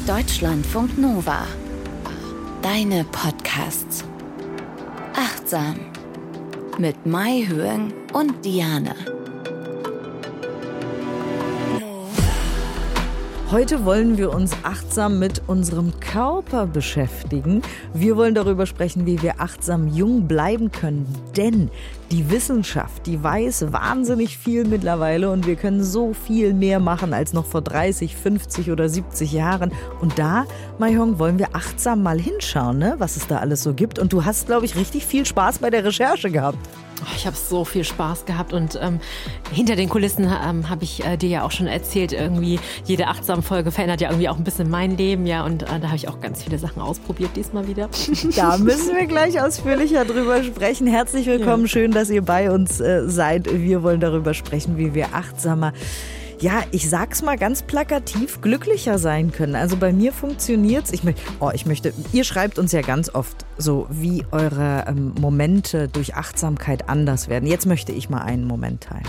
Deutschlandfunk Nova. Deine Podcasts. Achtsam. Mit Mai Höhen und Diane. Heute wollen wir uns achtsam mit unserem Körper beschäftigen. Wir wollen darüber sprechen, wie wir achtsam jung bleiben können. Denn die Wissenschaft, die weiß wahnsinnig viel mittlerweile und wir können so viel mehr machen als noch vor 30, 50 oder 70 Jahren. Und da, Mai-Hong, wollen wir achtsam mal hinschauen, ne? Was es da alles so gibt. Und du hast, glaube ich, richtig viel Spaß bei der Recherche gehabt. Ich habe so viel Spaß gehabt und hinter den Kulissen habe ich dir ja auch schon erzählt, irgendwie jede Achtsam-Folge verändert ja irgendwie auch ein bisschen mein Leben, ja, und da habe ich auch ganz viele Sachen ausprobiert diesmal wieder. Da müssen wir gleich ausführlicher drüber sprechen. Herzlich willkommen, ja. Schön, dass ihr bei uns seid. Wir wollen darüber sprechen, wie wir achtsamer, ja, ich sag's mal ganz plakativ, glücklicher sein können. Also bei mir funktioniert's. Ich möchte, ihr schreibt uns ja ganz oft so, wie eure Momente durch Achtsamkeit anders werden. Jetzt möchte ich mal einen Moment teilen.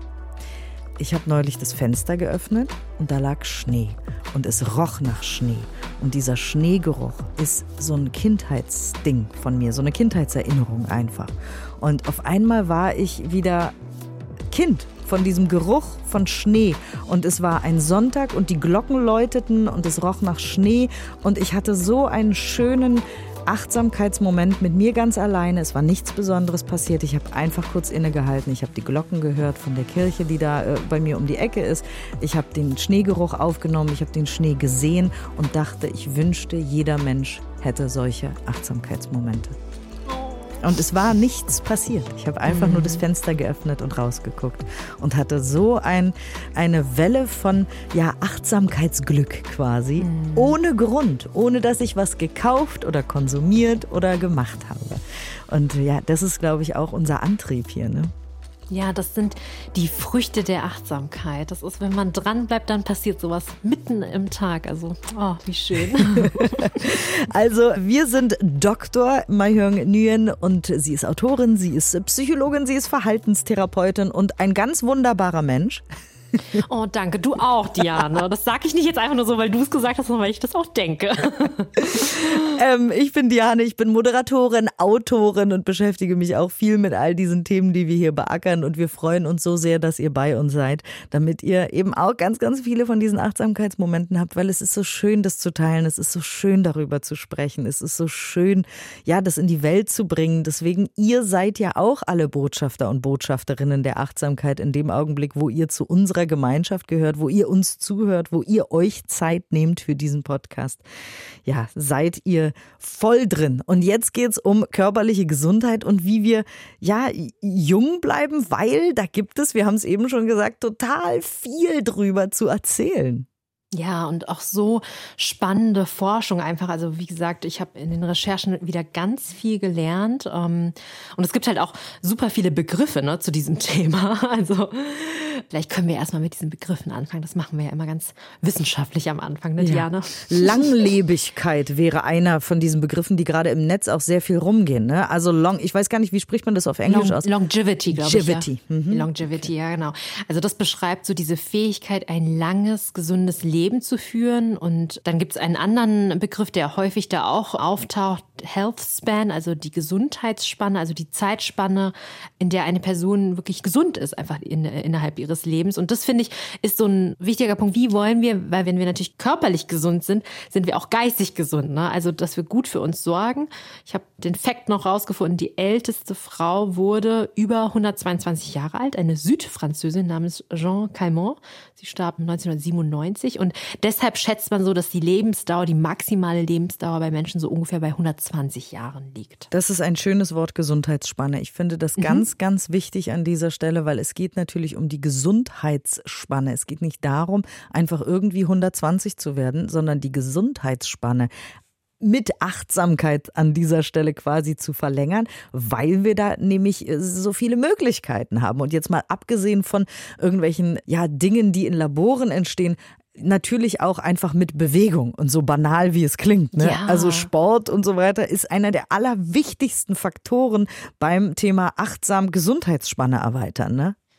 Ich habe neulich das Fenster geöffnet und da lag Schnee und es roch nach Schnee. Und dieser Schneegeruch ist so ein Kindheitsding von mir, so eine Kindheitserinnerung einfach. Und auf einmal war ich wieder Kind von diesem Geruch von Schnee. Und es war ein Sonntag und die Glocken läuteten und es roch nach Schnee. Und ich hatte so einen schönen Achtsamkeitsmoment mit mir ganz alleine. Es war nichts Besonderes passiert. Ich habe einfach kurz innegehalten. Ich habe die Glocken gehört von der Kirche, die da bei mir um die Ecke ist. Ich habe den Schneegeruch aufgenommen. Ich habe den Schnee gesehen und dachte, ich wünschte, jeder Mensch hätte solche Achtsamkeitsmomente. Und es war nichts passiert. Ich habe einfach nur das Fenster geöffnet und rausgeguckt und hatte so eine Welle von Achtsamkeitsglück quasi. Ohne Grund, ohne dass ich was gekauft oder konsumiert oder gemacht habe. Und ja, das ist, glaube ich, auch unser Antrieb hier, ne? Ja, das sind die Früchte der Achtsamkeit. Das ist, wenn man dran bleibt, dann passiert sowas mitten im Tag. Also, oh, wie schön. Also, wir sind Dr. Mai-Hong Nguyen und sie ist Autorin, sie ist Psychologin, sie ist Verhaltenstherapeutin und ein ganz wunderbarer Mensch. Oh, danke. Du auch, Diane. Das sage ich nicht jetzt einfach nur so, weil du es gesagt hast, sondern weil ich das auch denke. Ich bin Diane, ich bin Moderatorin, Autorin und beschäftige mich auch viel mit all diesen Themen, die wir hier beackern. Und wir freuen uns so sehr, dass ihr bei uns seid, damit ihr eben auch ganz, ganz viele von diesen Achtsamkeitsmomenten habt, weil es ist so schön, das zu teilen. Es ist so schön, darüber zu sprechen. Es ist so schön, ja, das in die Welt zu bringen. Deswegen, ihr seid ja auch alle Botschafter und Botschafterinnen der Achtsamkeit in dem Augenblick, wo ihr zu unserer Gemeinschaft gehört, wo ihr uns zuhört, wo ihr euch Zeit nehmt für diesen Podcast. Ja, seid ihr voll drin. Und jetzt geht's um körperliche Gesundheit und wie wir jung bleiben, weil da gibt es, wir haben es eben schon gesagt, total viel drüber zu erzählen. Ja, und auch so spannende Forschung einfach. Also wie gesagt, ich habe in den Recherchen wieder ganz viel gelernt. Und es gibt halt auch super viele Begriffe, ne, zu diesem Thema. Also vielleicht können wir erstmal mit diesen Begriffen anfangen. Das machen wir ja immer ganz wissenschaftlich am Anfang, ne, Diane? Langlebigkeit wäre einer von diesen Begriffen, die gerade im Netz auch sehr viel rumgehen. Ne? Also ich weiß gar nicht, wie spricht man das auf Englisch aus? Longevity, glaube ich. Longevity, ja, genau. Also das beschreibt so diese Fähigkeit, ein langes, gesundes Leben zu führen. Und dann gibt es einen anderen Begriff, der häufig da auch auftaucht, Health Span, also die Gesundheitsspanne, also die Zeitspanne, in der eine Person wirklich gesund ist, einfach innerhalb ihres Lebens. Und das, finde ich, ist so ein wichtiger Punkt. Wie wollen wir, weil wenn wir natürlich körperlich gesund sind, sind wir auch geistig gesund, ne? Also, dass wir gut für uns sorgen. Ich habe den Fakt noch rausgefunden, die älteste Frau wurde über 122 Jahre alt, eine Südfranzösin namens Jeanne Calment. Sie starb 1997 und deshalb schätzt man so, dass die Lebensdauer, die maximale Lebensdauer bei Menschen so ungefähr bei 120 Jahren liegt. Das ist ein schönes Wort, Gesundheitsspanne. Ich finde das ganz, ganz wichtig an dieser Stelle, weil es geht natürlich um die Gesundheitsspanne. Es geht nicht darum, einfach irgendwie 120 zu werden, sondern die Gesundheitsspanne mit Achtsamkeit an dieser Stelle quasi zu verlängern, weil wir da nämlich so viele Möglichkeiten haben. Und jetzt mal abgesehen von irgendwelchen Dingen, die in Laboren entstehen, natürlich auch einfach mit Bewegung und so banal wie es klingt, ne? Ja. Also Sport und so weiter ist einer der allerwichtigsten Faktoren beim Thema achtsam Gesundheitsspanne erweitern, ne?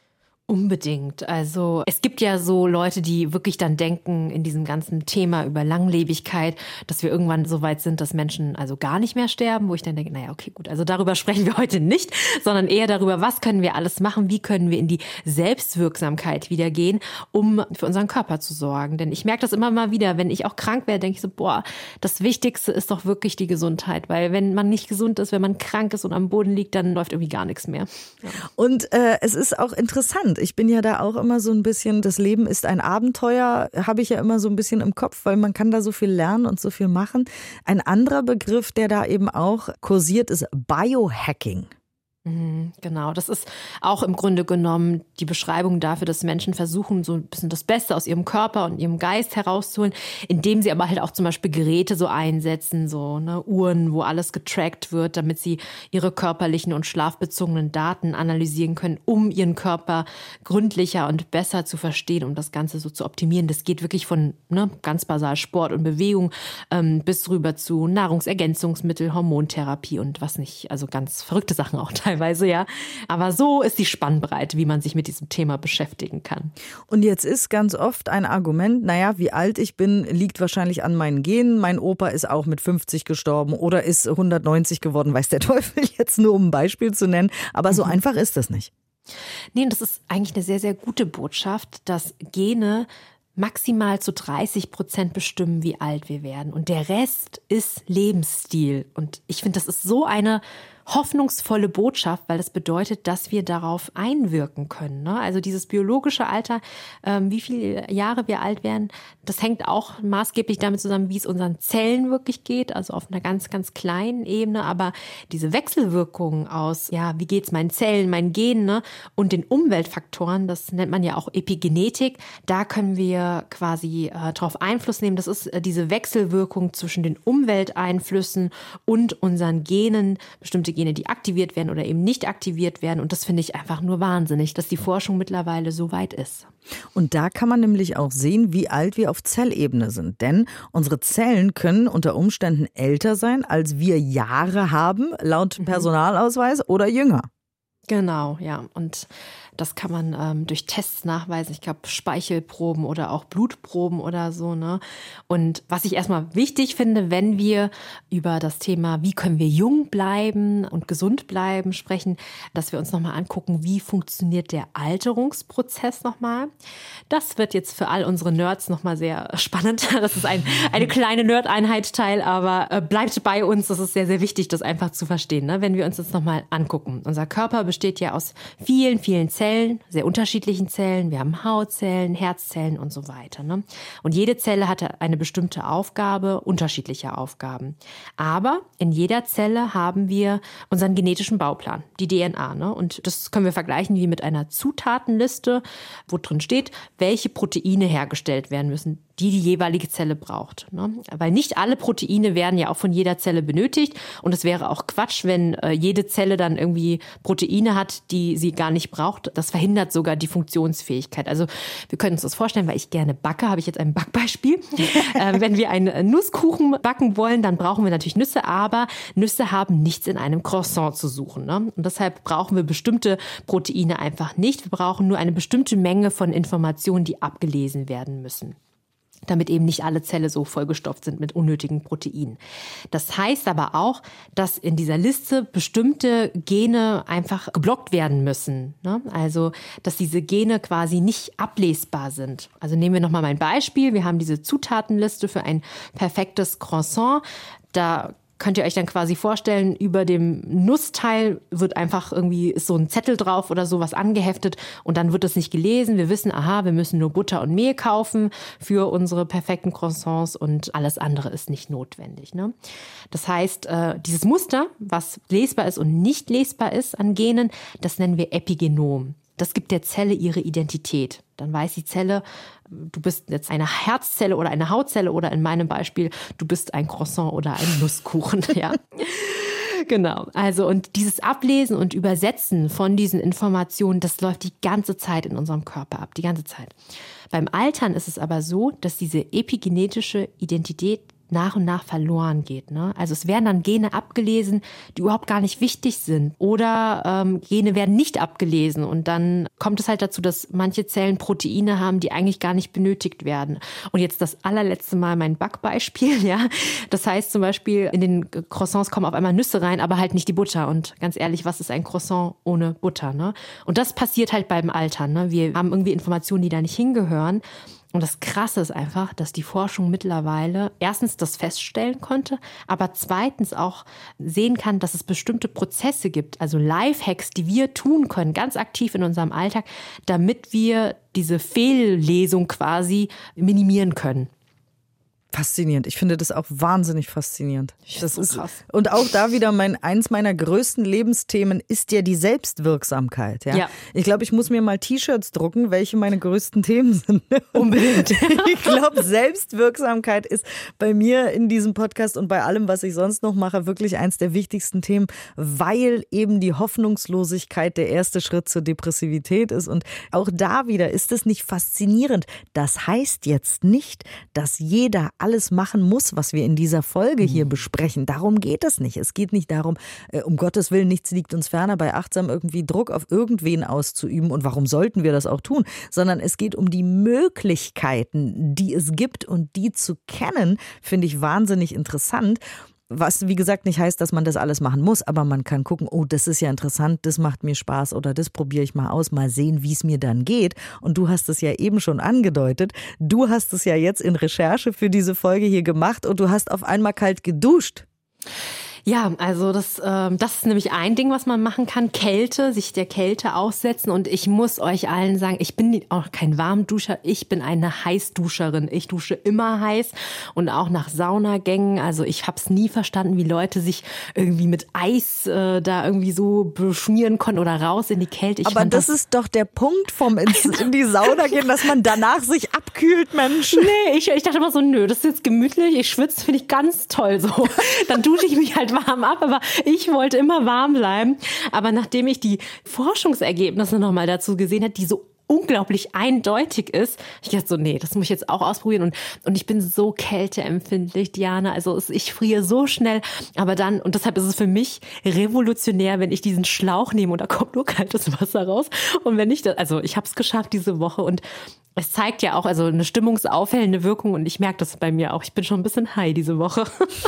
Unbedingt. Also es gibt ja so Leute, die wirklich dann denken in diesem ganzen Thema über Langlebigkeit, dass wir irgendwann so weit sind, dass Menschen also gar nicht mehr sterben, wo ich dann denke, naja, okay, gut, also darüber sprechen wir heute nicht, sondern eher darüber, was können wir alles machen, wie können wir in die Selbstwirksamkeit wieder gehen, um für unseren Körper zu sorgen. Denn ich merke das immer mal wieder, wenn ich auch krank werde, denke ich so, boah, das Wichtigste ist doch wirklich die Gesundheit, weil wenn man nicht gesund ist, wenn man krank ist und am Boden liegt, dann läuft irgendwie gar nichts mehr. Ja. Und es ist auch interessant. Ich bin ja da auch immer so ein bisschen, das Leben ist ein Abenteuer, habe ich ja immer so ein bisschen im Kopf, weil man kann da so viel lernen und so viel machen. Ein anderer Begriff, der da eben auch kursiert, ist Biohacking. Genau, das ist auch im Grunde genommen die Beschreibung dafür, dass Menschen versuchen, so ein bisschen das Beste aus ihrem Körper und ihrem Geist herauszuholen, indem sie aber halt auch zum Beispiel Geräte so einsetzen, so Uhren, wo alles getrackt wird, damit sie ihre körperlichen und schlafbezogenen Daten analysieren können, um ihren Körper gründlicher und besser zu verstehen, um das Ganze so zu optimieren. Das geht wirklich von ganz basal Sport und Bewegung bis rüber zu Nahrungsergänzungsmittel, Hormontherapie und was nicht, also ganz verrückte Sachen auch teilweise, ja. Aber so ist die Spannbreite, wie man sich mit diesem Thema beschäftigen kann. Und jetzt ist ganz oft ein Argument, naja, wie alt ich bin, liegt wahrscheinlich an meinen Genen. Mein Opa ist auch mit 50 gestorben oder ist 190 geworden, weiß der Teufel jetzt, nur um ein Beispiel zu nennen. Aber so einfach ist das nicht. Nee, und das ist eigentlich eine sehr, sehr gute Botschaft, dass Gene maximal zu 30% bestimmen, wie alt wir werden. Und der Rest ist Lebensstil. Und ich finde, das ist so eine hoffnungsvolle Botschaft, weil das bedeutet, dass wir darauf einwirken können. Ne? Also dieses biologische Alter, wie viele Jahre wir alt werden, das hängt auch maßgeblich damit zusammen, wie es unseren Zellen wirklich geht, also auf einer ganz, ganz kleinen Ebene. Aber diese Wechselwirkung aus, ja, wie geht's meinen Zellen, meinen Genen, ne? Und den Umweltfaktoren, das nennt man ja auch Epigenetik, da können wir quasi darauf Einfluss nehmen. Das ist diese Wechselwirkung zwischen den Umwelteinflüssen und unseren Genen, bestimmte Gene, die aktiviert werden oder eben nicht aktiviert werden. Und das finde ich einfach nur wahnsinnig, dass die Forschung mittlerweile so weit ist. Und da kann man nämlich auch sehen, wie alt wir auf Zellebene sind. Denn unsere Zellen können unter Umständen älter sein, als wir Jahre haben, laut Personalausweis, oder jünger. Genau, ja. Und das kann man durch Tests nachweisen. Ich glaube, Speichelproben oder auch Blutproben oder so, ne? Und was ich erstmal wichtig finde, wenn wir über das Thema, wie können wir jung bleiben und gesund bleiben, sprechen, dass wir uns nochmal angucken, wie funktioniert der Alterungsprozess nochmal. Das wird jetzt für all unsere Nerds nochmal sehr spannend. Das ist eine kleine Nerd-Einheit-Teil, aber bleibt bei uns. Das ist sehr, sehr wichtig, das einfach zu verstehen, ne? Wenn wir uns das nochmal angucken. Unser Körper besteht ja aus vielen, vielen Zellen, sehr unterschiedlichen Zellen. Wir haben Hautzellen, Herzzellen und so weiter, ne? Und jede Zelle hat eine bestimmte Aufgabe, unterschiedliche Aufgaben. Aber in jeder Zelle haben wir unseren genetischen Bauplan, die DNA, ne? Und das können wir vergleichen wie mit einer Zutatenliste, wo drin steht, welche Proteine hergestellt werden müssen, die jeweilige Zelle braucht, ne? Weil nicht alle Proteine werden ja auch von jeder Zelle benötigt und es wäre auch Quatsch, wenn jede Zelle dann irgendwie Proteine hat, die sie gar nicht braucht. Das verhindert sogar die Funktionsfähigkeit. Also wir können uns das vorstellen, weil ich gerne backe, habe ich jetzt ein Backbeispiel. Wenn wir einen Nusskuchen backen wollen, dann brauchen wir natürlich Nüsse, aber Nüsse haben nichts in einem Croissant zu suchen, ne? Und deshalb brauchen wir bestimmte Proteine einfach nicht. Wir brauchen nur eine bestimmte Menge von Informationen, die abgelesen werden müssen, damit eben nicht alle Zellen so vollgestopft sind mit unnötigen Proteinen. Das heißt aber auch, dass in dieser Liste bestimmte Gene einfach geblockt werden müssen, ne? Also, dass diese Gene quasi nicht ablesbar sind. Also nehmen wir nochmal mein Beispiel. Wir haben diese Zutatenliste für ein perfektes Croissant. Da könnt ihr euch dann quasi vorstellen, über dem Nussteil wird einfach irgendwie ist so ein Zettel drauf oder sowas angeheftet und dann wird das nicht gelesen. Wir wissen, aha, wir müssen nur Butter und Mehl kaufen für unsere perfekten Croissants und alles andere ist nicht notwendig, ne? Das heißt, dieses Muster, was lesbar ist und nicht lesbar ist an Genen, das nennen wir Epigenom. Das gibt der Zelle ihre Identität. Dann weiß die Zelle, du bist jetzt eine Herzzelle oder eine Hautzelle oder in meinem Beispiel, du bist ein Croissant oder ein Nusskuchen, ja. Genau, also und dieses Ablesen und Übersetzen von diesen Informationen, das läuft die ganze Zeit in unserem Körper ab, die ganze Zeit. Beim Altern ist es aber so, dass diese epigenetische Identität nach und nach verloren geht. Ne? Also es werden dann Gene abgelesen, die überhaupt gar nicht wichtig sind. Oder Gene werden nicht abgelesen und dann kommt es halt dazu, dass manche Zellen Proteine haben, die eigentlich gar nicht benötigt werden. Und jetzt das allerletzte Mal mein Backbeispiel. Ja, das heißt zum Beispiel, in den Croissants kommen auf einmal Nüsse rein, aber halt nicht die Butter. Und ganz ehrlich, was ist ein Croissant ohne Butter? Ne? Und das passiert halt beim Altern. Ne? Wir haben irgendwie Informationen, die da nicht hingehören. Und das Krasse ist einfach, dass die Forschung mittlerweile erstens das feststellen konnte, aber zweitens auch sehen kann, dass es bestimmte Prozesse gibt, also Lifehacks, die wir tun können, ganz aktiv in unserem Alltag, damit wir diese Fehllesung quasi minimieren können. Faszinierend. Ich finde das auch wahnsinnig faszinierend. Das ist krass. Und auch da wieder eins meiner größten Lebensthemen ist ja die Selbstwirksamkeit. Ja? Ich glaube, ich muss mir mal T-Shirts drucken, welche meine größten Themen sind. Unbedingt. Ich glaube, Selbstwirksamkeit ist bei mir in diesem Podcast und bei allem, was ich sonst noch mache, wirklich eins der wichtigsten Themen, weil eben die Hoffnungslosigkeit der erste Schritt zur Depressivität ist. Und auch da wieder ist es nicht faszinierend. Das heißt jetzt nicht, dass jeder alles machen muss, was wir in dieser Folge hier besprechen. Darum geht es nicht. Es geht nicht darum, um Gottes Willen, nichts liegt uns ferner, bei Achtsam irgendwie Druck auf irgendwen auszuüben. Und warum sollten wir das auch tun? Sondern es geht um die Möglichkeiten, die es gibt und die zu kennen, finde ich wahnsinnig interessant. Was, wie gesagt, nicht heißt, dass man das alles machen muss, aber man kann gucken, oh, das ist ja interessant, das macht mir Spaß oder das probiere ich mal aus, mal sehen, wie es mir dann geht. Und du hast es ja eben schon angedeutet, du hast es ja jetzt in Recherche für diese Folge hier gemacht und du hast auf einmal kalt geduscht. Ja, also das ist nämlich ein Ding, was man machen kann. Kälte, sich der Kälte aussetzen. Und ich muss euch allen sagen, ich bin auch kein Warmduscher, ich bin eine Heißduscherin. Ich dusche immer heiß und auch nach Saunagängen. Also ich habe es nie verstanden, wie Leute sich irgendwie mit Eis da irgendwie so beschmieren konnten oder raus in die Kälte. Aber das ist doch der Punkt vom in die Sauna gehen, dass man danach sich abkühlt, Mensch. Nee, ich dachte immer so, nö, das ist jetzt gemütlich, ich schwitze, finde ich ganz toll so. Dann dusche ich mich halt warm ab, aber ich wollte immer warm bleiben. Aber nachdem ich die Forschungsergebnisse nochmal dazu gesehen habe, die so unglaublich eindeutig ist, ich dachte so, nee, das muss ich jetzt auch ausprobieren. Und ich bin so kälteempfindlich, Diana. Also ich friere so schnell. Aber dann, und deshalb ist es für mich revolutionär, wenn ich diesen Schlauch nehme und da kommt nur kaltes Wasser raus. Und wenn ich das, also ich habe es geschafft diese Woche und es zeigt ja auch also eine stimmungsaufhellende Wirkung und ich merke das bei mir auch. Ich bin schon ein bisschen high diese Woche.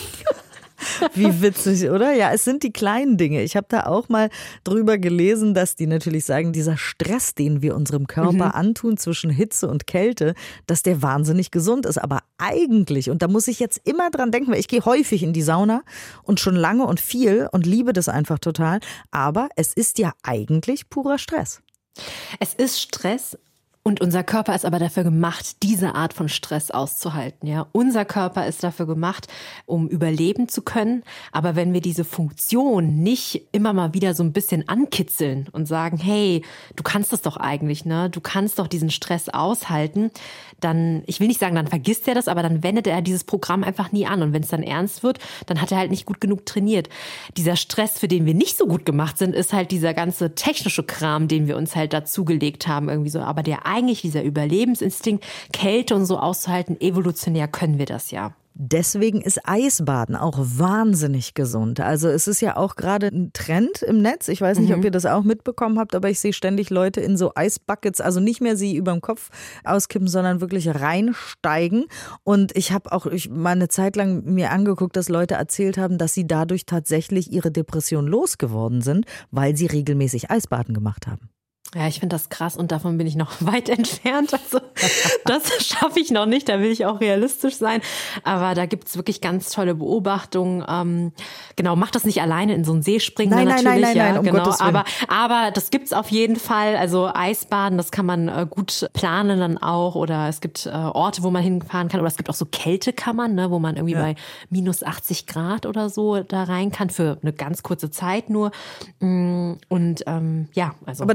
Wie witzig, oder? Ja, es sind die kleinen Dinge. Ich habe da auch mal drüber gelesen, dass die natürlich sagen, dieser Stress, den wir unserem Körper antun zwischen Hitze und Kälte, dass der wahnsinnig gesund ist. Aber eigentlich, und da muss ich jetzt immer dran denken, weil ich gehe häufig in die Sauna und schon lange und viel und liebe das einfach total. Aber es ist ja eigentlich purer Stress. Es ist Stress. Und unser Körper ist aber dafür gemacht, diese Art von Stress auszuhalten. Ja, unser Körper ist dafür gemacht, um überleben zu können. Aber wenn wir diese Funktion nicht immer mal wieder so ein bisschen ankitzeln und sagen, hey, du kannst das doch eigentlich, ne? Du kannst doch diesen Stress aushalten, dann, ich will nicht sagen, dann vergisst er das, aber dann wendet er dieses Programm einfach nie an. Und wenn es dann ernst wird, dann hat er halt nicht gut genug trainiert. Dieser Stress, für den wir nicht so gut gemacht sind, ist halt dieser ganze technische Kram, den wir uns halt dazugelegt haben irgendwie so. Aber eigentlich dieser Überlebensinstinkt, Kälte und so auszuhalten, evolutionär können wir das ja. Deswegen ist Eisbaden auch wahnsinnig gesund. Also es ist ja auch gerade ein Trend im Netz. Ich weiß nicht, ob ihr das auch mitbekommen habt, aber ich sehe ständig Leute in so Eisbuckets, also nicht mehr sie überm Kopf auskippen, sondern wirklich reinsteigen. Und ich habe auch mal eine Zeit lang mir angeguckt, dass Leute erzählt haben, dass sie dadurch tatsächlich ihre Depression losgeworden sind, weil sie regelmäßig Eisbaden gemacht haben. Ja, ich finde das krass und davon bin ich noch weit entfernt. Also das schaffe ich noch nicht, da will ich auch realistisch sein. Aber da gibt's wirklich ganz tolle Beobachtungen. Genau, mach das nicht alleine in so einen See springen. Nein, um Gottes Willen. Aber das gibt's auf jeden Fall. Also Eisbaden, das kann man gut planen dann auch. Oder es gibt Orte, wo man hinfahren kann. Oder es gibt auch so Kältekammern, ne, wo man irgendwie bei minus 80 Grad oder so da rein kann für eine ganz kurze Zeit nur. Und also. Aber das muss man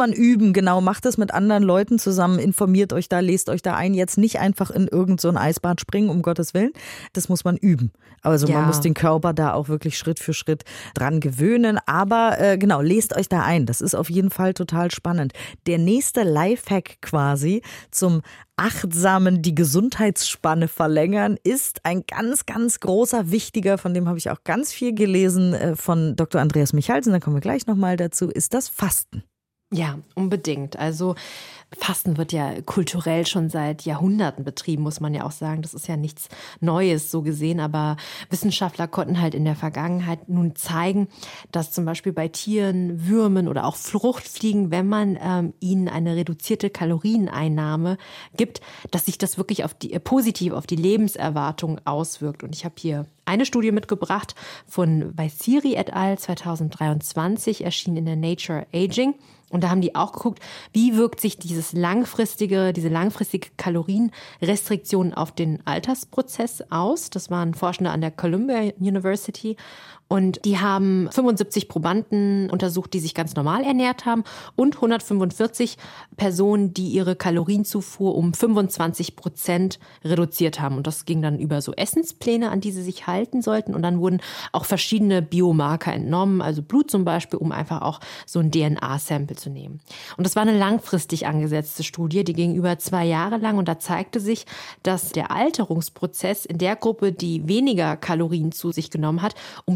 man üben, genau. Macht es mit anderen Leuten zusammen, informiert euch da, lest euch da ein. Jetzt nicht einfach in irgend so ein Eisbad springen, um Gottes Willen. Das muss man üben. Also man muss den Körper da auch wirklich Schritt für Schritt dran gewöhnen. Aber genau, lest euch da ein. Das ist auf jeden Fall total spannend. Der nächste Lifehack quasi zum achtsamen die Gesundheitsspanne verlängern ist ein ganz, ganz großer, wichtiger, von dem habe ich auch ganz viel gelesen, von Dr. Andreas Michalsen, da kommen wir gleich nochmal dazu, ist das Fasten. Ja, unbedingt. Also Fasten wird ja kulturell schon seit Jahrhunderten betrieben, muss man ja auch sagen. Das ist ja nichts Neues so gesehen, aber Wissenschaftler konnten halt in der Vergangenheit nun zeigen, dass zum Beispiel bei Tieren, Würmern oder auch Fruchtfliegen, wenn man ihnen eine reduzierte Kalorieneinnahme gibt, dass sich das wirklich positiv auf die Lebenserwartung auswirkt. Und ich habe hier eine Studie mitgebracht von Vaisiri et al. 2023, erschienen in der Nature Aging. Und da haben die auch geguckt, wie wirkt sich diese langfristige Kalorienrestriktion auf den Altersprozess aus. Das waren Forschende an der Columbia University. Und die haben 75 Probanden untersucht, die sich ganz normal ernährt haben und 145 Personen, die ihre Kalorienzufuhr um 25% reduziert haben. Und das ging dann über so Essenspläne, an die sie sich halten sollten. Und dann wurden auch verschiedene Biomarker entnommen, also Blut zum Beispiel, um einfach auch so ein DNA-Sample zu nehmen. Und das war eine langfristig angesetzte Studie, die ging über 2 Jahre lang. Und da zeigte sich, dass der Alterungsprozess in der Gruppe, die weniger Kalorien zu sich genommen hat, um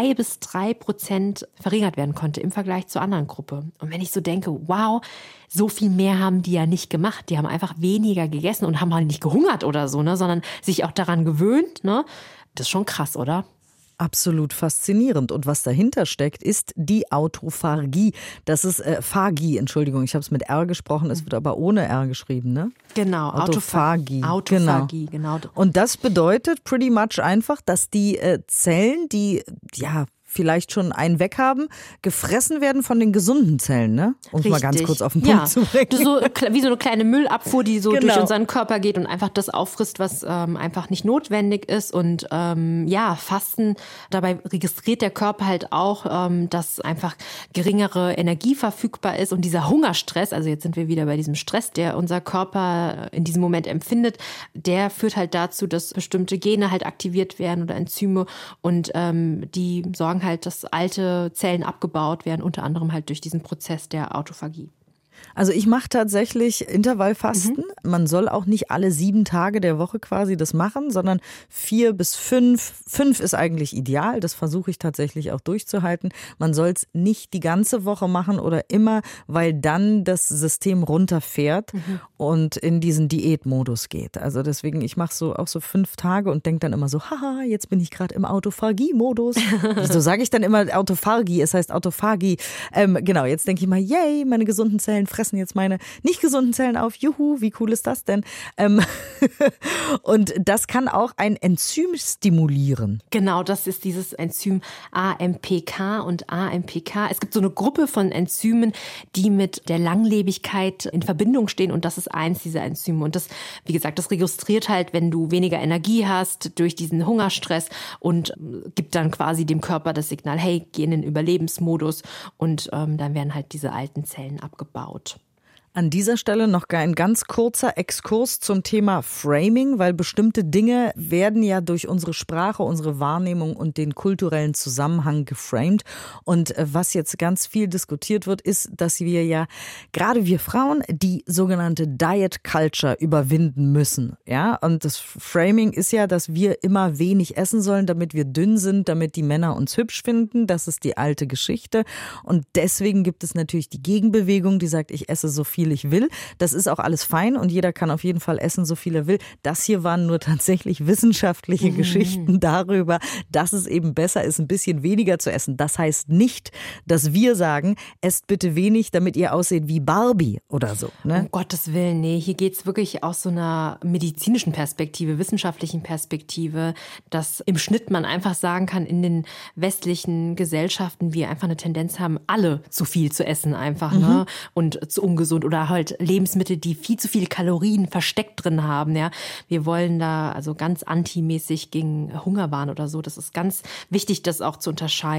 2-3% verringert werden konnte im Vergleich zur anderen Gruppe. Und wenn ich so denke, wow, so viel mehr haben die ja nicht gemacht. Die haben einfach weniger gegessen und haben halt nicht gehungert oder so, ne, sondern sich auch daran gewöhnt. Ne? Das ist schon krass, oder? Absolut faszinierend. Und was dahinter steckt, ist die Autophagie. Das ist Phagie, Entschuldigung, ich habe es mit R gesprochen, es wird aber ohne R geschrieben, ne? Genau, Autophagie. Autophagie, genau. Und das bedeutet pretty much einfach, dass die Zellen, die vielleicht schon einen weg haben, gefressen werden von den gesunden Zellen, ne? Um es mal ganz kurz auf den Punkt zu bringen. Wie so eine kleine Müllabfuhr, die so durch unseren Körper geht und einfach das auffrisst, was einfach nicht notwendig ist. Und Fasten, dabei registriert der Körper halt auch, dass einfach geringere Energie verfügbar ist. Und dieser Hungerstress, also jetzt sind wir wieder bei diesem Stress, der unser Körper in diesem Moment empfindet, der führt halt dazu, dass bestimmte Gene halt aktiviert werden oder Enzyme und die sorgen halt, dass alte Zellen abgebaut werden, unter anderem halt durch diesen Prozess der Autophagie. Also ich mache tatsächlich Intervallfasten. Man soll auch nicht alle 7 Tage der Woche quasi das machen, sondern 4 bis 5. 5 ist eigentlich ideal. Das versuche ich tatsächlich auch durchzuhalten. Man soll es nicht die ganze Woche machen oder immer, weil dann das System runterfährt und in diesen Diätmodus geht. Also deswegen, ich mache auch so 5 Tage und denke dann immer so, haha, jetzt bin ich gerade im Autophagie-Modus. So sage ich dann immer Autophagie, es heißt Autophagie. Genau, jetzt denke ich mal, yay, meine gesunden Zellen fressen jetzt meine nicht gesunden Zellen auf. Juhu, wie cool ist das denn? Und das kann auch ein Enzym stimulieren. Genau, das ist dieses Enzym AMPK und AMPK. Es gibt so eine Gruppe von Enzymen, die mit der Langlebigkeit in Verbindung stehen und das ist eins dieser Enzyme. Und das, wie gesagt, das registriert halt, wenn du weniger Energie hast durch diesen Hungerstress und gibt dann quasi dem Körper das Signal, hey, geh in den Überlebensmodus und dann werden halt diese alten Zellen abgebaut. An dieser Stelle noch ein ganz kurzer Exkurs zum Thema Framing, weil bestimmte Dinge werden ja durch unsere Sprache, unsere Wahrnehmung und den kulturellen Zusammenhang geframed. Und was jetzt ganz viel diskutiert wird, ist, dass wir ja, gerade wir Frauen, die sogenannte Diet Culture überwinden müssen. Ja, und das Framing ist ja, dass wir immer wenig essen sollen, damit wir dünn sind, damit die Männer uns hübsch finden. Das ist die alte Geschichte. Und deswegen gibt es natürlich die Gegenbewegung, die sagt, ich esse so viel ich will. Das ist auch alles fein und jeder kann auf jeden Fall essen, so viel er will. Das hier waren nur tatsächlich wissenschaftliche Geschichten darüber, dass es eben besser ist, ein bisschen weniger zu essen. Das heißt nicht, dass wir sagen, esst bitte wenig, damit ihr ausseht wie Barbie oder so. Ne? Um Gottes Willen, nee. Hier geht es wirklich aus so einer medizinischen Perspektive, wissenschaftlichen Perspektive, dass im Schnitt man einfach sagen kann, in den westlichen Gesellschaften wir einfach eine Tendenz haben, alle zu viel zu essen einfach, ne? Und zu ungesund oder halt Lebensmittel, die viel zu viele Kalorien versteckt drin haben. Ja, wir wollen da also ganz antimäßig gegen Hunger warnen oder so. Das ist ganz wichtig, das auch zu unterscheiden.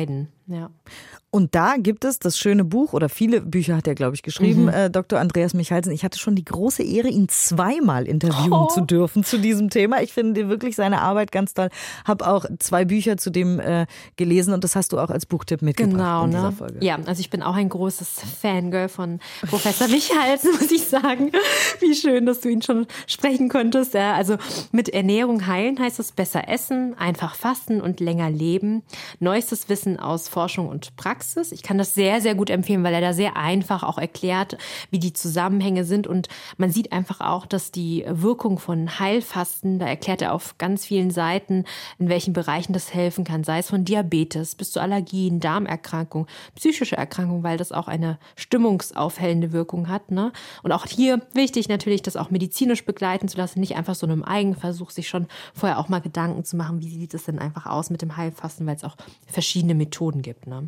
Ja. Und da gibt es das schöne Buch, oder viele Bücher hat er, glaube ich, geschrieben, Dr. Andreas Michalsen. Ich hatte schon die große Ehre, ihn zweimal interviewen zu dürfen zu diesem Thema. Ich finde wirklich seine Arbeit ganz toll. Habe auch 2 Bücher zu dem gelesen und das hast du auch als Buchtipp mitgebracht in dieser Folge. Ja, also ich bin auch ein großes Fangirl von Professor Michalsen, muss ich sagen. Wie schön, dass du ihn schon sprechen konntest. Ja, also mit Ernährung heilen heißt es besser essen, einfach fasten und länger leben. Neuestes Wissen aus Forschung und Praxis. Ich kann das sehr, sehr gut empfehlen, weil er da sehr einfach auch erklärt, wie die Zusammenhänge sind. Und man sieht einfach auch, dass die Wirkung von Heilfasten, da erklärt er auf ganz vielen Seiten, in welchen Bereichen das helfen kann. Sei es von Diabetes bis zu Allergien, Darmerkrankungen, psychische Erkrankungen, weil das auch eine stimmungsaufhellende Wirkung hat. Ne? Und auch hier wichtig natürlich, das auch medizinisch begleiten zu lassen, nicht einfach so einem Eigenversuch, sich schon vorher auch mal Gedanken zu machen, wie sieht es denn einfach aus mit dem Heilfasten, weil es auch verschiedene Methoden gibt. Ne?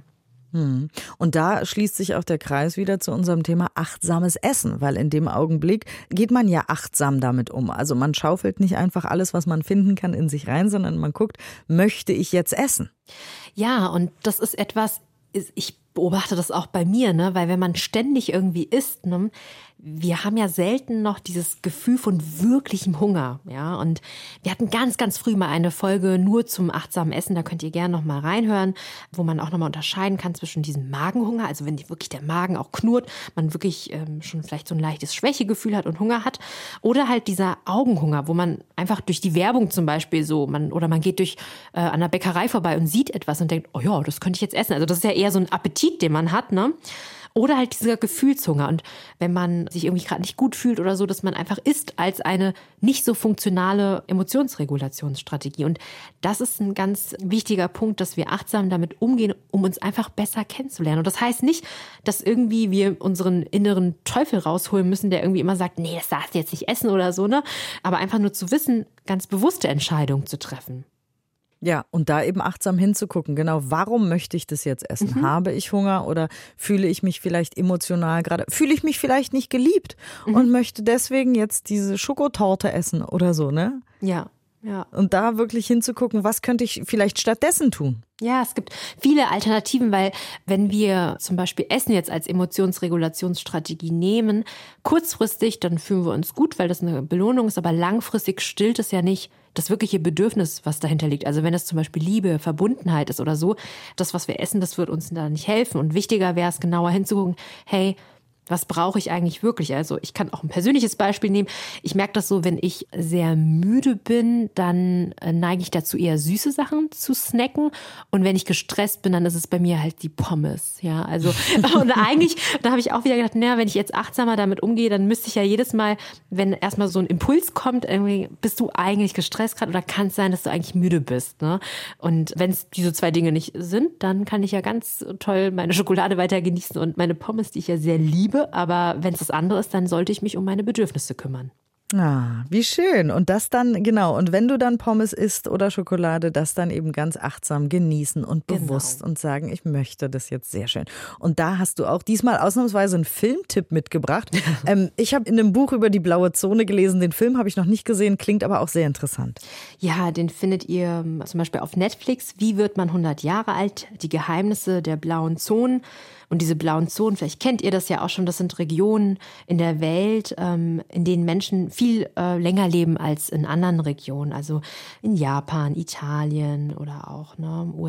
Und da schließt sich auch der Kreis wieder zu unserem Thema achtsames Essen, weil in dem Augenblick geht man ja achtsam damit um. Also man schaufelt nicht einfach alles, was man finden kann, in sich rein, sondern man guckt, möchte ich jetzt essen? Ja, und das ist etwas, ich beobachte das auch bei mir, ne? Weil wenn man ständig irgendwie isst, ne? Wir haben ja selten noch dieses Gefühl von wirklichem Hunger, ja. Und wir hatten ganz, ganz früh mal eine Folge nur zum achtsamen Essen, da könnt ihr gerne noch mal reinhören, wo man auch noch mal unterscheiden kann zwischen diesem Magenhunger, also wenn wirklich der Magen auch knurrt, man wirklich schon vielleicht so ein leichtes Schwächegefühl hat und Hunger hat, oder halt dieser Augenhunger, wo man einfach durch die Werbung zum Beispiel so, man geht durch an der Bäckerei vorbei und sieht etwas und denkt, oh ja, das könnte ich jetzt essen. Also das ist ja eher so ein Appetit, den man hat, ne? Oder halt dieser Gefühlshunger. Und wenn man sich irgendwie gerade nicht gut fühlt oder so, dass man einfach isst als eine nicht so funktionale Emotionsregulationsstrategie. Und das ist ein ganz wichtiger Punkt, dass wir achtsam damit umgehen, um uns einfach besser kennenzulernen. Und das heißt nicht, dass irgendwie wir unseren inneren Teufel rausholen müssen, der irgendwie immer sagt, nee, das darfst du jetzt nicht essen oder so, ne? Aber einfach nur zu wissen, ganz bewusste Entscheidungen zu treffen. Ja, und da eben achtsam hinzugucken, genau, warum möchte ich das jetzt essen? Habe ich Hunger oder fühle ich mich vielleicht emotional gerade, fühle ich mich vielleicht nicht geliebt und möchte deswegen jetzt diese Schokotorte essen oder so, ne? Ja. Ja. Und da wirklich hinzugucken, was könnte ich vielleicht stattdessen tun? Ja, es gibt viele Alternativen, weil wenn wir zum Beispiel Essen jetzt als Emotionsregulationsstrategie nehmen, kurzfristig, dann fühlen wir uns gut, weil das eine Belohnung ist, aber langfristig stillt es ja nicht das wirkliche Bedürfnis, was dahinter liegt. Also wenn es zum Beispiel Liebe, Verbundenheit ist oder so, das, was wir essen, das wird uns da nicht helfen. Und wichtiger wäre es, genauer hinzugucken, hey, was brauche ich eigentlich wirklich? Also ich kann auch ein persönliches Beispiel nehmen. Ich merke das so, wenn ich sehr müde bin, dann neige ich dazu, eher süße Sachen zu snacken. Und wenn ich gestresst bin, dann ist es bei mir halt die Pommes. Ja, also und eigentlich, da habe ich auch wieder gedacht, naja, wenn ich jetzt achtsamer damit umgehe, dann müsste ich ja jedes Mal, wenn erstmal so ein Impuls kommt, irgendwie bist du eigentlich gestresst gerade oder kann es sein, dass du eigentlich müde bist. Ne? Und wenn es diese 2 Dinge nicht sind, dann kann ich ja ganz toll meine Schokolade weiter genießen und meine Pommes, die ich ja sehr liebe. Aber wenn es das andere ist, dann sollte ich mich um meine Bedürfnisse kümmern. Ah, wie schön. Und das dann, genau, und wenn du dann Pommes isst oder Schokolade, das dann eben ganz achtsam genießen und bewusst und sagen, ich möchte das jetzt, sehr schön. Und da hast du auch diesmal ausnahmsweise einen Filmtipp mitgebracht. Ich habe in einem Buch über die blaue Zone gelesen, den Film habe ich noch nicht gesehen, klingt aber auch sehr interessant. Ja, den findet ihr zum Beispiel auf Netflix. Wie wird man 100 Jahre alt? Die Geheimnisse der blauen Zonen. Und diese blauen Zonen, vielleicht kennt ihr das ja auch schon, das sind Regionen in der Welt, in denen Menschen viel länger leben als in anderen Regionen. Also in Japan, Italien oder auch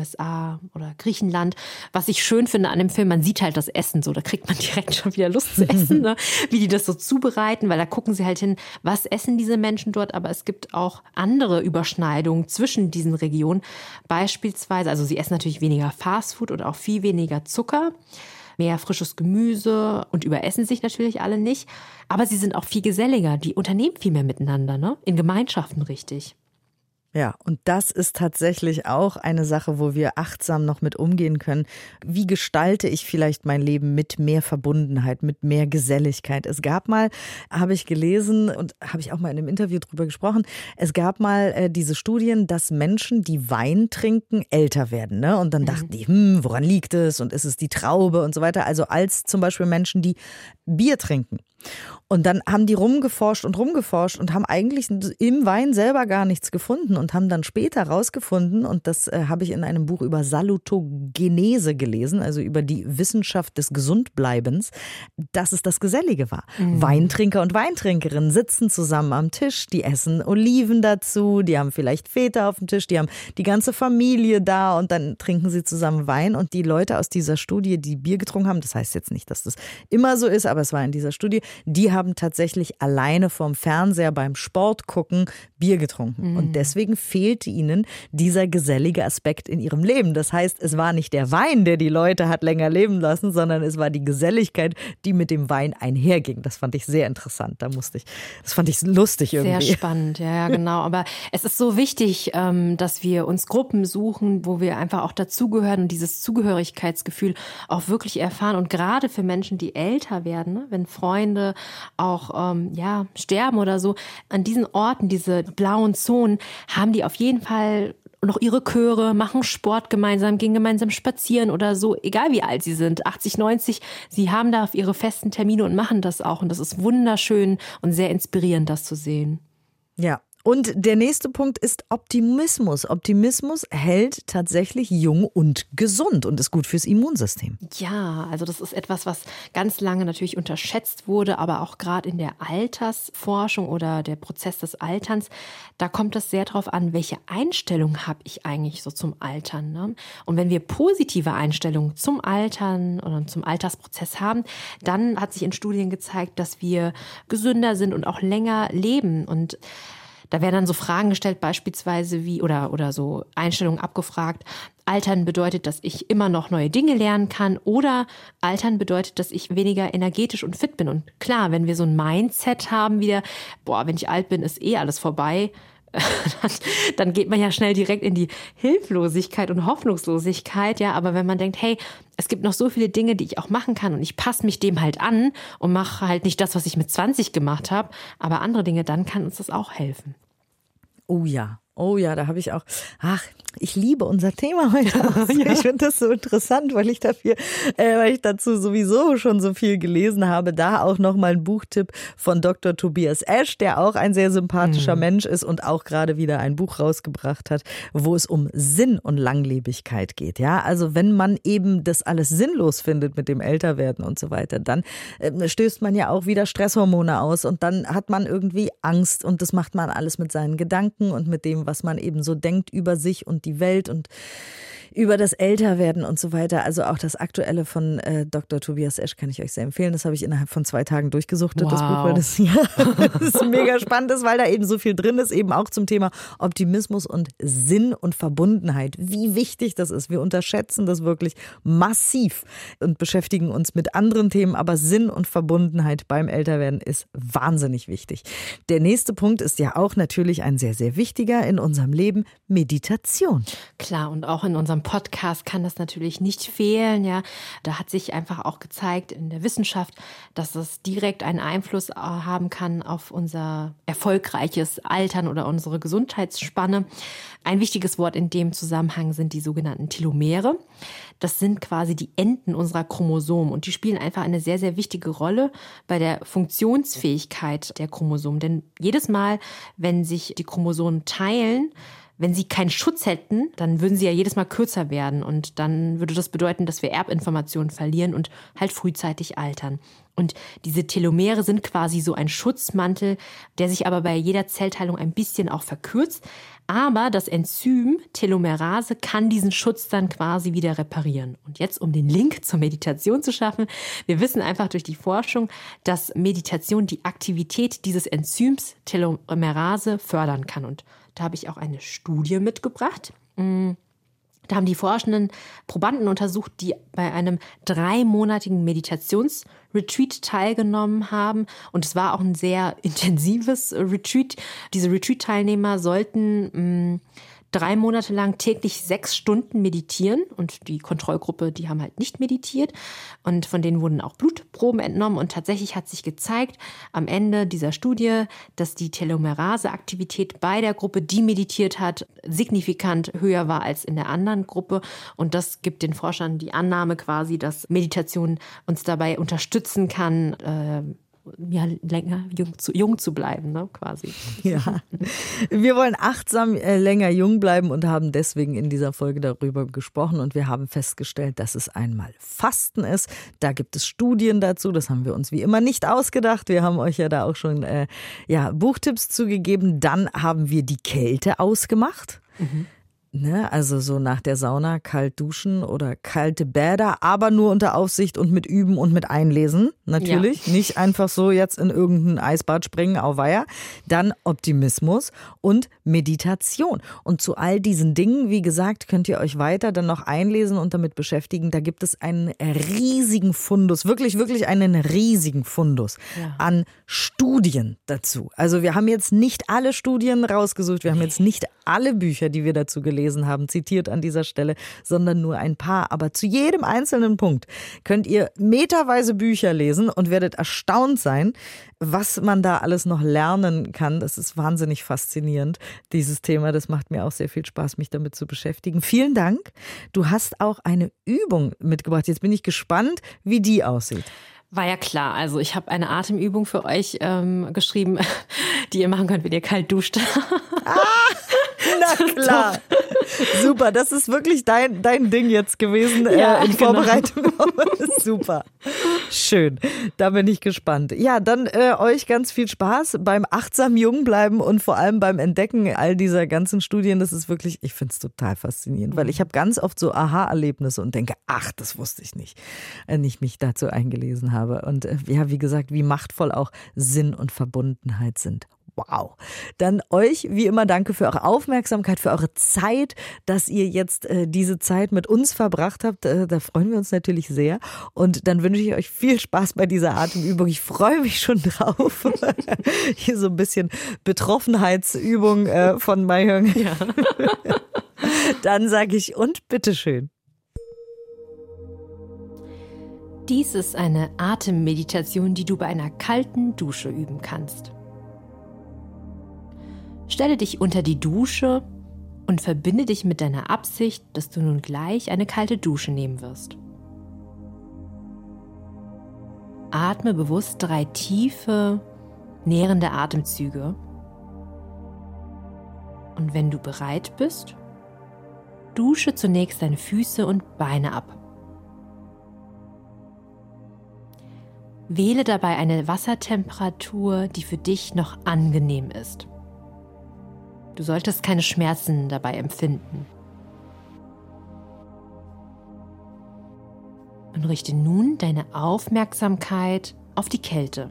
USA oder Griechenland. Was ich schön finde an dem Film, man sieht halt das Essen so, da kriegt man direkt schon wieder Lust zu essen, ne? Wie die das so zubereiten, weil da gucken sie halt hin, was essen diese Menschen dort. Aber es gibt auch andere Überschneidungen zwischen diesen Regionen. Beispielsweise, also sie essen natürlich weniger Fastfood und auch viel weniger Zucker. Mehr frisches Gemüse und überessen sich natürlich alle nicht. Aber sie sind auch viel geselliger. Die unternehmen viel mehr miteinander, ne? In Gemeinschaften richtig. Ja, und das ist tatsächlich auch eine Sache, wo wir achtsam noch mit umgehen können. Wie gestalte ich vielleicht mein Leben mit mehr Verbundenheit, mit mehr Geselligkeit? Es gab mal, habe ich gelesen und habe ich auch mal in einem Interview drüber gesprochen, es gab mal diese Studien, dass Menschen, die Wein trinken, älter werden. Ne? Und dann dachten die, woran liegt es und ist es die Traube und so weiter. Also als zum Beispiel Menschen, die Bier trinken. Und dann haben die rumgeforscht und haben eigentlich im Wein selber gar nichts gefunden und haben dann später rausgefunden, und das habe ich in einem Buch über Salutogenese gelesen, also über die Wissenschaft des Gesundbleibens, dass es das Gesellige war. Weintrinker und Weintrinkerinnen sitzen zusammen am Tisch, die essen Oliven dazu, die haben vielleicht Feta auf dem Tisch, die haben die ganze Familie da und dann trinken sie zusammen Wein. Und die Leute aus dieser Studie, die Bier getrunken haben, das heißt jetzt nicht, dass das immer so ist, aber es war in dieser Studie, die haben tatsächlich alleine vorm Fernseher beim Sport gucken Bier getrunken. Und deswegen fehlte ihnen dieser gesellige Aspekt in ihrem Leben. Das heißt, es war nicht der Wein, der die Leute hat länger leben lassen, sondern es war die Geselligkeit, die mit dem Wein einherging. Das fand ich sehr interessant. Das fand ich lustig irgendwie. Sehr spannend, ja, genau. Aber es ist so wichtig, dass wir uns Gruppen suchen, wo wir einfach auch dazugehören und dieses Zugehörigkeitsgefühl auch wirklich erfahren. Und gerade für Menschen, die älter werden, ne, wenn Freunde auch sterben oder so, an diesen Orten, diese blauen Zonen, haben die auf jeden Fall noch ihre Chöre, machen Sport gemeinsam, gehen gemeinsam spazieren oder so, egal wie alt sie sind, 80, 90, sie haben da ihre festen Termine und machen das auch. Und das ist wunderschön und sehr inspirierend, das zu sehen. Ja. Und der nächste Punkt ist Optimismus. Optimismus hält tatsächlich jung und gesund und ist gut fürs Immunsystem. Ja, also das ist etwas, was ganz lange natürlich unterschätzt wurde, aber auch gerade in der Altersforschung oder der Prozess des Alterns, da kommt es sehr darauf an, welche Einstellung habe ich eigentlich so zum Altern. Ne? Und wenn wir positive Einstellungen zum Altern oder zum Altersprozess haben, dann hat sich in Studien gezeigt, dass wir gesünder sind und auch länger leben. Und da werden dann so Fragen gestellt, beispielsweise wie oder so Einstellungen abgefragt. Altern bedeutet, dass ich immer noch neue Dinge lernen kann, oder Altern bedeutet, dass ich weniger energetisch und fit bin. Und klar, wenn wir so ein Mindset haben wieder, wenn ich alt bin, ist alles vorbei, dann geht man ja schnell direkt in die Hilflosigkeit und Hoffnungslosigkeit. Ja, aber wenn man denkt, hey, es gibt noch so viele Dinge, die ich auch machen kann und ich passe mich dem halt an und mache halt nicht das, was ich mit 20 gemacht habe, aber andere Dinge, dann kann uns das auch helfen. Oh ja, da habe ich auch, ich liebe unser Thema heute. Ja. Ich finde das so interessant, weil ich dazu sowieso schon so viel gelesen habe. Da auch nochmal ein Buchtipp von Dr. Tobias Esch, der auch ein sehr sympathischer Mensch ist und auch gerade wieder ein Buch rausgebracht hat, wo es um Sinn und Langlebigkeit geht. Ja, also wenn man eben das alles sinnlos findet mit dem Älterwerden und so weiter, dann stößt man ja auch wieder Stresshormone aus und dann hat man irgendwie Angst und das macht man alles mit seinen Gedanken und mit dem, was man eben so denkt über sich und die Welt und über das Älterwerden und so weiter. Also auch das Aktuelle von Dr. Tobias Esch kann ich euch sehr empfehlen. Das habe ich innerhalb von 2 Tagen durchgesuchtet, wow. Das Buch, weil das ist mega spannend ist, weil da eben so viel drin ist, eben auch zum Thema Optimismus und Sinn und Verbundenheit. Wie wichtig das ist. Wir unterschätzen das wirklich massiv und beschäftigen uns mit anderen Themen, aber Sinn und Verbundenheit beim Älterwerden ist wahnsinnig wichtig. Der nächste Punkt ist ja auch natürlich ein sehr, sehr wichtiger in unserem Leben, Meditation. Klar, und auch in unserem Podcast kann das natürlich nicht fehlen. Ja, da hat sich einfach auch gezeigt in der Wissenschaft, dass es direkt einen Einfluss haben kann auf unser erfolgreiches Altern oder unsere Gesundheitsspanne. Ein wichtiges Wort in dem Zusammenhang sind die sogenannten Telomere. Das sind quasi die Enden unserer Chromosomen und die spielen einfach eine sehr, sehr wichtige Rolle bei der Funktionsfähigkeit der Chromosomen. Denn jedes Mal, wenn sich die Chromosomen teilen, wenn sie keinen Schutz hätten, dann würden sie ja jedes Mal kürzer werden und dann würde das bedeuten, dass wir Erbinformationen verlieren und halt frühzeitig altern. Und diese Telomere sind quasi so ein Schutzmantel, der sich aber bei jeder Zellteilung ein bisschen auch verkürzt. Aber das Enzym Telomerase kann diesen Schutz dann quasi wieder reparieren. Und jetzt, um den Link zur Meditation zu schaffen, wir wissen einfach durch die Forschung, dass Meditation die Aktivität dieses Enzyms Telomerase fördern kann. Und da habe ich auch eine Studie mitgebracht. Da haben die Forschenden Probanden untersucht, die bei einem 3-monatigen Meditationsretreat teilgenommen haben. Und es war auch ein sehr intensives Retreat. Diese Retreat-Teilnehmer sollten 3 Monate lang täglich 6 Stunden meditieren. Und die Kontrollgruppe, die haben halt nicht meditiert. Und von denen wurden auch Blutproben entnommen. Und tatsächlich hat sich gezeigt am Ende dieser Studie, dass die Telomerase-Aktivität bei der Gruppe, die meditiert hat, signifikant höher war als in der anderen Gruppe. Und das gibt den Forschern die Annahme quasi, dass Meditation uns dabei unterstützen kann, länger jung zu bleiben, ne, quasi. Ja, wir wollen achtsam länger jung bleiben und haben deswegen in dieser Folge darüber gesprochen und wir haben festgestellt, dass es einmal Fasten ist. Da gibt es Studien dazu, das haben wir uns wie immer nicht ausgedacht. Wir haben euch ja da auch schon Buchtipps zugegeben. Dann haben wir die Kälte ausgemacht. Ne, also so nach der Sauna kalt duschen oder kalte Bäder, aber nur unter Aufsicht und mit Üben und mit Einlesen. Natürlich, nicht einfach so jetzt in irgendein Eisbad springen, auweia. Dann Optimismus und Meditation. Und zu all diesen Dingen, wie gesagt, könnt ihr euch weiter dann noch einlesen und damit beschäftigen. Da gibt es einen riesigen Fundus, wirklich, wirklich einen riesigen Fundus an Studien dazu. Also wir haben jetzt nicht alle Studien rausgesucht, wir haben jetzt nicht alle Bücher, die wir dazu gelesen haben, zitiert an dieser Stelle, sondern nur ein paar. Aber zu jedem einzelnen Punkt könnt ihr meterweise Bücher lesen und werdet erstaunt sein, was man da alles noch lernen kann. Das ist wahnsinnig faszinierend, dieses Thema. Das macht mir auch sehr viel Spaß, mich damit zu beschäftigen. Vielen Dank. Du hast auch eine Übung mitgebracht. Jetzt bin ich gespannt, wie die aussieht. War ja klar. Also ich habe eine Atemübung für euch geschrieben, die ihr machen könnt, wenn ihr kalt duscht. Na klar. Super, das ist wirklich dein Ding jetzt gewesen in Vorbereitung. Super. Schön, da bin ich gespannt. Ja, dann euch ganz viel Spaß beim achtsam jung bleiben und vor allem beim Entdecken all dieser ganzen Studien. Das ist wirklich, ich finde es total faszinierend, weil ich habe ganz oft so Aha-Erlebnisse und denke, ach, das wusste ich nicht, wenn ich mich dazu eingelesen habe. Und ja, wie gesagt, wie machtvoll auch Sinn und Verbundenheit sind. Wow. Dann euch wie immer danke für eure Aufmerksamkeit, für eure Zeit, dass ihr jetzt diese Zeit mit uns verbracht habt. Da freuen wir uns natürlich sehr. Und dann wünsche ich euch viel Spaß bei dieser Atemübung. Ich freue mich schon drauf. Hier so ein bisschen Betroffenheitsübung von Mai-Hyung. Ja. Dann sage ich und bitteschön. Dies ist eine Atemmeditation, die du bei einer kalten Dusche üben kannst. Stelle dich unter die Dusche und verbinde dich mit deiner Absicht, dass du nun gleich eine kalte Dusche nehmen wirst. Atme bewusst 3 tiefe, nährende Atemzüge. Und wenn du bereit bist, dusche zunächst deine Füße und Beine ab. Wähle dabei eine Wassertemperatur, die für dich noch angenehm ist. Du solltest keine Schmerzen dabei empfinden. Und richte nun deine Aufmerksamkeit auf die Kälte.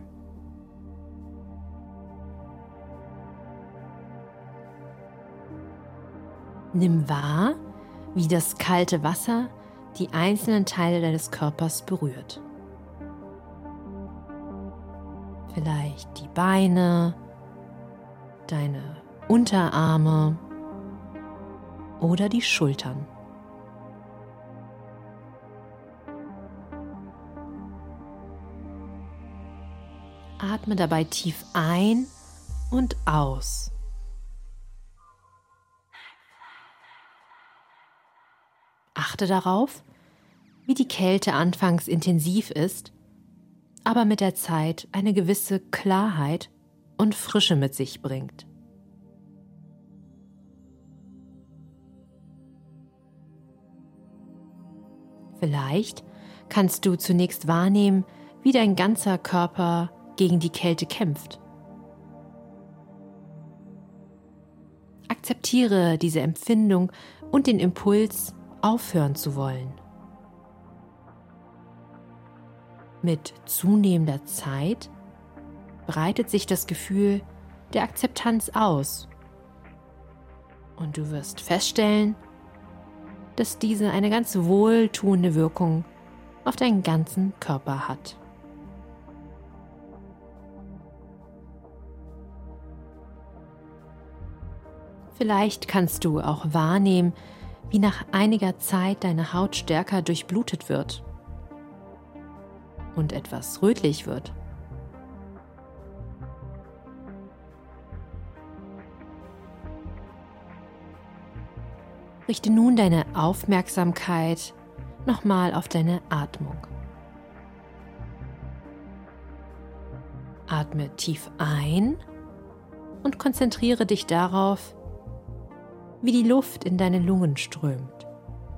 Nimm wahr, wie das kalte Wasser die einzelnen Teile deines Körpers berührt. Vielleicht die Beine, deine Unterarme oder die Schultern. Atme dabei tief ein und aus. Achte darauf, wie die Kälte anfangs intensiv ist, aber mit der Zeit eine gewisse Klarheit und Frische mit sich bringt. Vielleicht kannst du zunächst wahrnehmen, wie dein ganzer Körper gegen die Kälte kämpft. Akzeptiere diese Empfindung und den Impuls, aufhören zu wollen. Mit zunehmender Zeit breitet sich das Gefühl der Akzeptanz aus und du wirst feststellen, dass diese eine ganz wohltuende Wirkung auf deinen ganzen Körper hat. Vielleicht kannst du auch wahrnehmen, wie nach einiger Zeit deine Haut stärker durchblutet wird und etwas rötlich wird. Richte nun deine Aufmerksamkeit nochmal auf deine Atmung. Atme tief ein und konzentriere dich darauf, wie die Luft in deine Lungen strömt.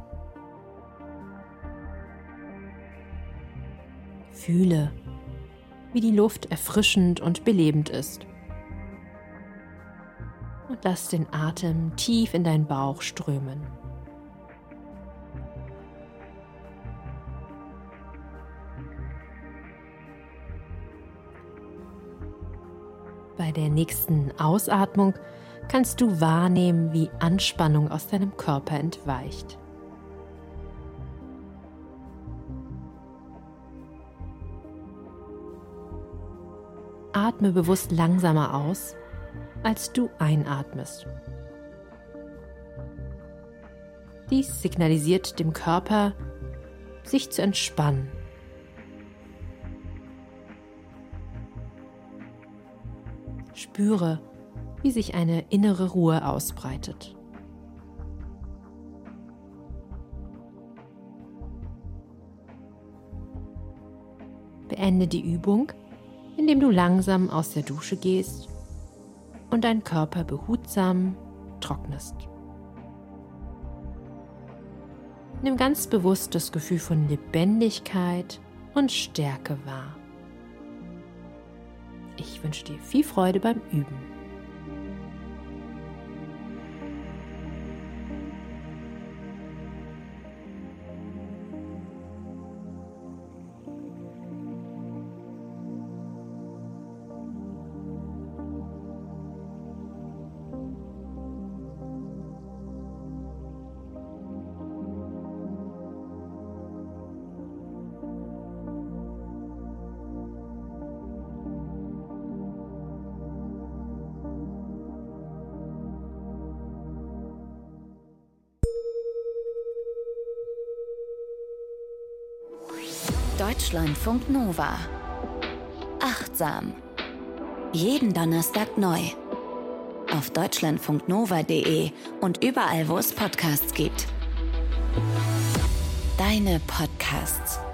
Fühle, wie die Luft erfrischend und belebend ist. Und lass den Atem tief in deinen Bauch strömen. Bei der nächsten Ausatmung kannst du wahrnehmen, wie Anspannung aus deinem Körper entweicht. Atme bewusst langsamer aus, als du einatmest. Dies signalisiert dem Körper, sich zu entspannen. Spüre, wie sich eine innere Ruhe ausbreitet. Beende die Übung, indem du langsam aus der Dusche gehst und deinen Körper behutsam trocknest. Nimm ganz bewusst das Gefühl von Lebendigkeit und Stärke wahr. Ich wünsche dir viel Freude beim Üben. Deutschlandfunk Nova. Achtsam. Jeden Donnerstag neu. Auf deutschlandfunknova.de und überall, wo es Podcasts gibt. Deine Podcasts.